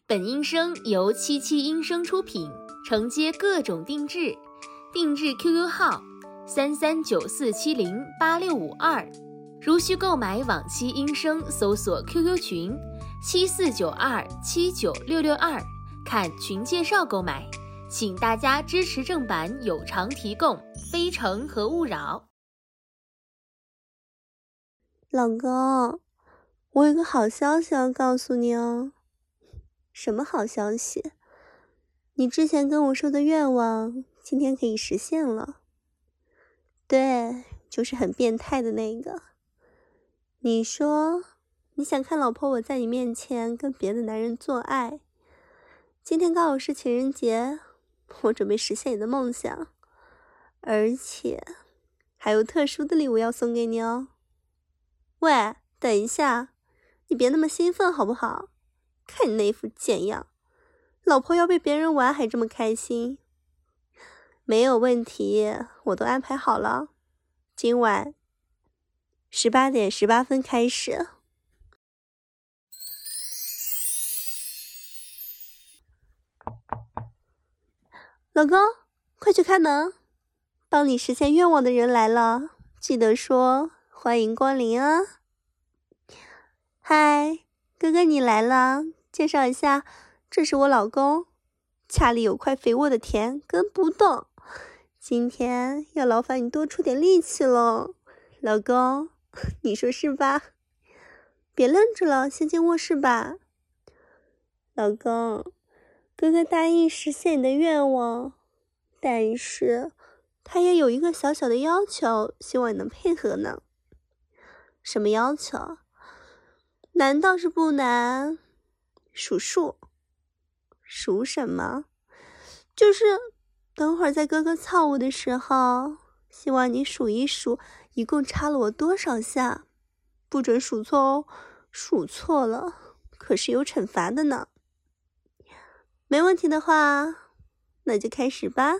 本音声由77音声出品，承接各种定制，定制 QQ 号3394708652，如需购买往期音声，搜索 QQ 群7492796662，看群介绍购买。请大家支持正版有偿提供，非诚和勿扰。 老公，我有个好消息要告诉你哦。什么好消息？你之前跟我说的愿望，今天可以实现了。对，就是很变态的那个。你说你想看老婆我在你面前跟别的男人做爱，今天刚好是情人节，我准备实现你的梦想，而且还有特殊的礼物要送给你哦。喂，等一下，你别那么兴奋好不好？看你那副贱样，老婆要被别人玩还这么开心。没有问题，我都安排好了，今晚18点18分开始。老公，快去开门，帮你实现愿望的人来了，记得说欢迎光临啊。嗨，哥哥你来了，介绍一下，这是我老公，家里有块肥沃的田，跟不动，今天要劳烦你多出点力气了，老公，你说是吧？别愣着了，先进卧室吧。老公，哥哥答应实现你的愿望，但是他也有一个小小的要求，希望你能配合呢。什么要求？难倒是不难，数数。数什么？就是等会儿在哥哥操我的时候，希望你数一数一共插了我多少下，不准数错哦，数错了可是有惩罚的呢。没问题的话，那就开始吧。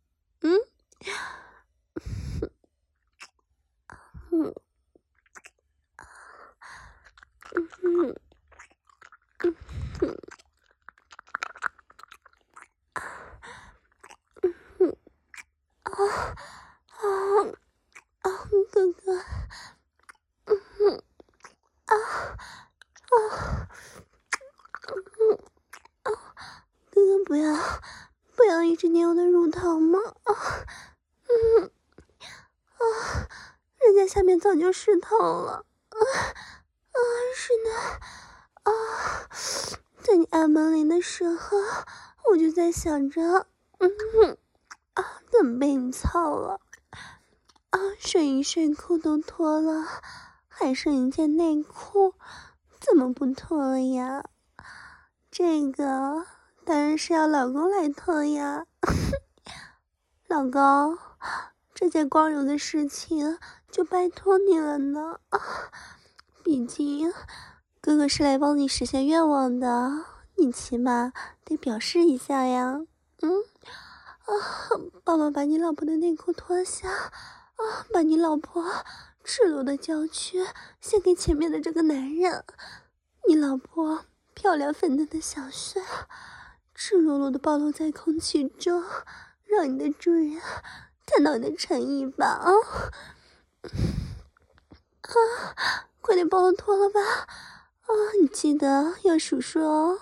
哥哥，哥哥不要一直捏我的乳头吗？人家下面早就湿透了。是的。在你按门铃的时候，我就在想着，怎么被你操了？睡衣睡裤都脱了，还剩一件内裤，怎么不脱了呀？这个当然是要老公来脱呀。老公，这件光荣的事情就拜托你了呢。毕竟哥哥是来帮你实现愿望的，你起码得表示一下呀。帮忙把你老婆的内裤脱下，把你老婆赤裸的娇躯献给前面的这个男人。你老婆漂亮粉嫩的小穴赤裸裸的暴露在空气中，让你的主人看到你的诚意吧。快点帮我脱了吧。你记得要数数哦。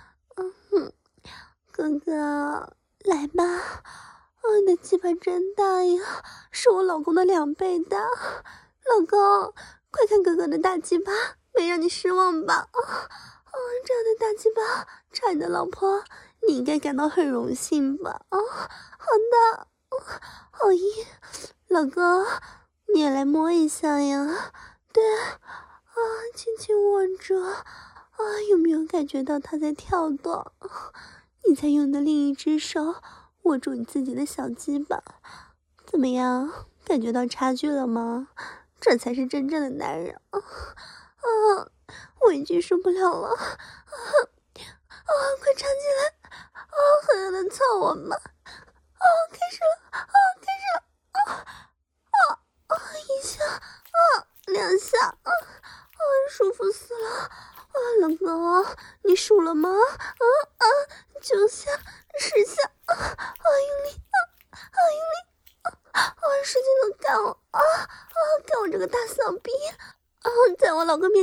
哥哥，来吧。你的鸡巴真大呀，是我老公的2倍大。老公，快看哥哥的大鸡巴，没让你失望吧？这样的大鸡巴插你的老婆，你应该感到很荣幸吧？好大，好硬。老公，你也来摸一下呀。对，轻轻握住，有没有感觉到它在跳动？你再用你的另一只手握住你自己的小鸡巴，怎么样？感觉到差距了吗？这才是真正的男人。我已经受不了了。快站起来！狠狠的操我吧！开始了！一下，2下，舒服死了！老公，你数了吗？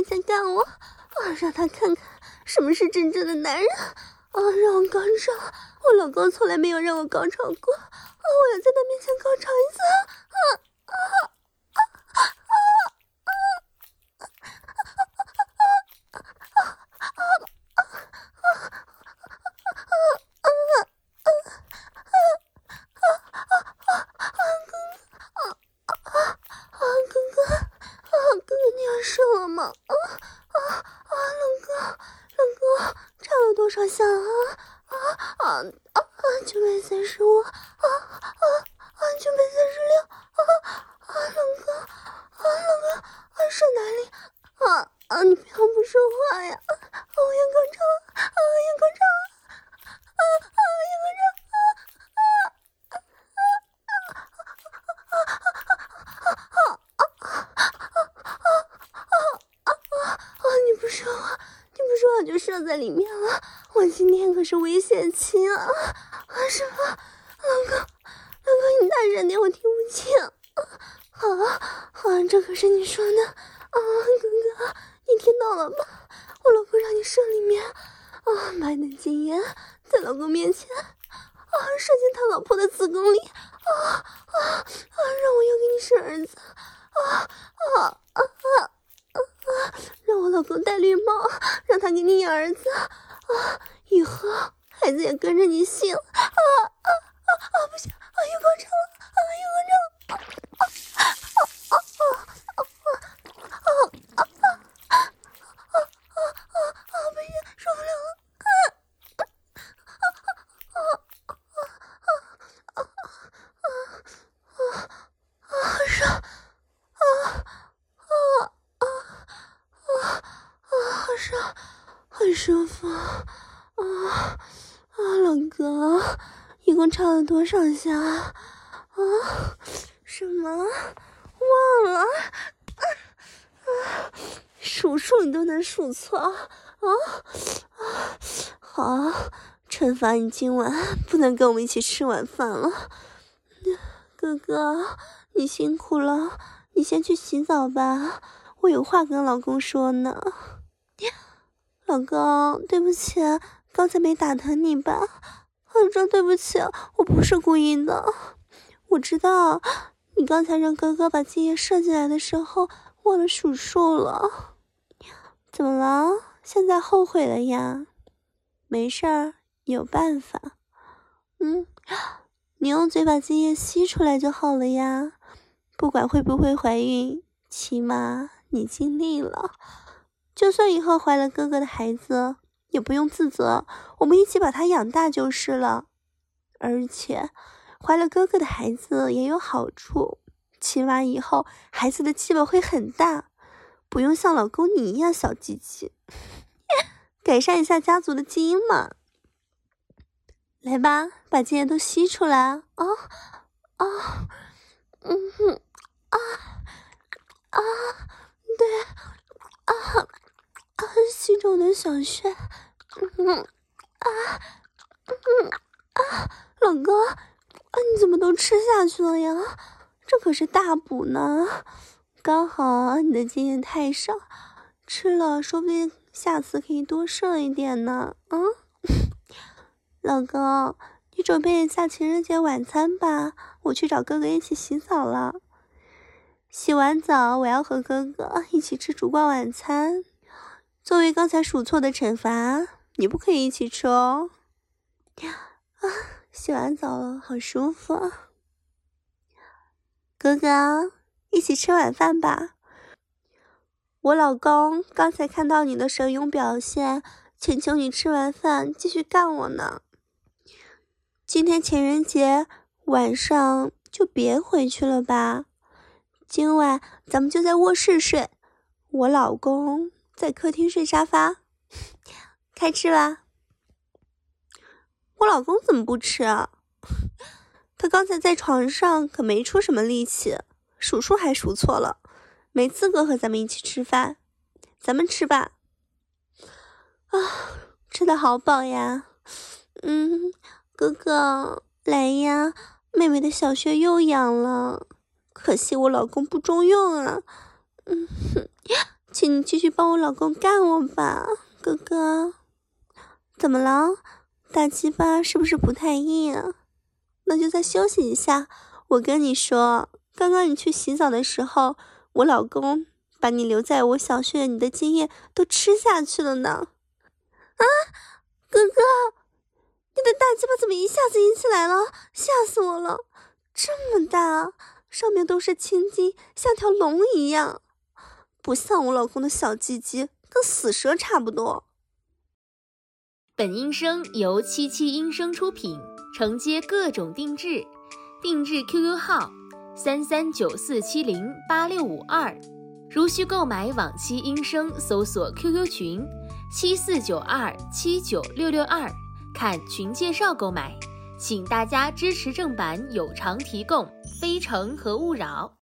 面前干我，让他看看什么是真正的男人，让我高潮。我老公从来没有让我高潮过，我要在他面前高潮一次。多少下935，936，老公，射哪里？你不要不说话呀！我要高潮了，要高潮了，要高潮！你不说话就射在里面了。我今天可是危险期啊！什么？老公，你大声点，我听不清。好，这可是你说的哥哥，你听到了吗？我老公让你射里面，把你的精液在老公面前射进他老婆的子宫里，让我要给你生儿子，让我老公戴绿帽，让他给你养儿子，以后孩子也跟着你姓，不行，又高潮了，不行，受不了了，很舒服，老公，一共唱了多少下？什么？忘了？数你都能数错好，惩罚你今晚不能跟我们一起吃晚饭了。哥哥，你辛苦了，你先去洗澡吧，我有话跟老公说呢。老公，对不起，刚才没打疼你吧？真对不起，我不是故意的。我知道你刚才让哥哥把精液射进来的时候忘了数数了。怎么了？现在后悔了呀？没事儿，有办法。你用嘴把精液吸出来就好了呀。不管会不会怀孕，起码你尽力了。就算以后怀了哥哥的孩子，也不用自责，我们一起把他养大就是了。而且怀了哥哥的孩子也有好处，起码以后孩子的鸡巴会很大，不用像老公你一样小鸡鸡，改善一下家族的基因嘛。来吧，把精液都吸出来对吸着我的小穴，老公，你怎么都吃下去了呀？这可是大补呢，刚好你的经验太少，吃了说不定下次可以多射一点呢。老公，你准备一下情人节晚餐吧，我去找哥哥一起洗澡了。洗完澡，我要和哥哥一起吃烛光晚餐。作为刚才数错的惩罚，你不可以一起吃哦。洗完澡了，好舒服啊。哥哥，一起吃晚饭吧。我老公刚才看到你的神勇表现，请求你吃完饭继续干我呢。今天情人节晚上就别回去了吧，今晚咱们就在卧室睡，我老公在客厅睡沙发，开吃吧。我老公怎么不吃啊？他刚才在床上可没出什么力气，数数还数错了，没资格和咱们一起吃饭。咱们吃吧。吃得好饱呀。哥哥来呀，妹妹的小穴又痒了，可惜我老公不中用啊。 请你继续帮我老公干我吧，哥哥。怎么了？大鸡巴是不是不太硬啊？那就再休息一下。我跟你说，刚刚你去洗澡的时候，我老公把你留在我小穴里的精液都吃下去了呢。啊，哥哥，你的大鸡巴怎么一下子硬起来了？吓死我了！这么大，上面都是青筋，像条龙一样，不像我老公的小鸡鸡，跟死蛇差不多。 本音声由77音声出品，承接各种定制，定制 QQ 号3394708652，如需购买往期音声，搜索 QQ 群7492796662，看群介绍购买。请大家支持正版有偿提供，非诚和勿扰。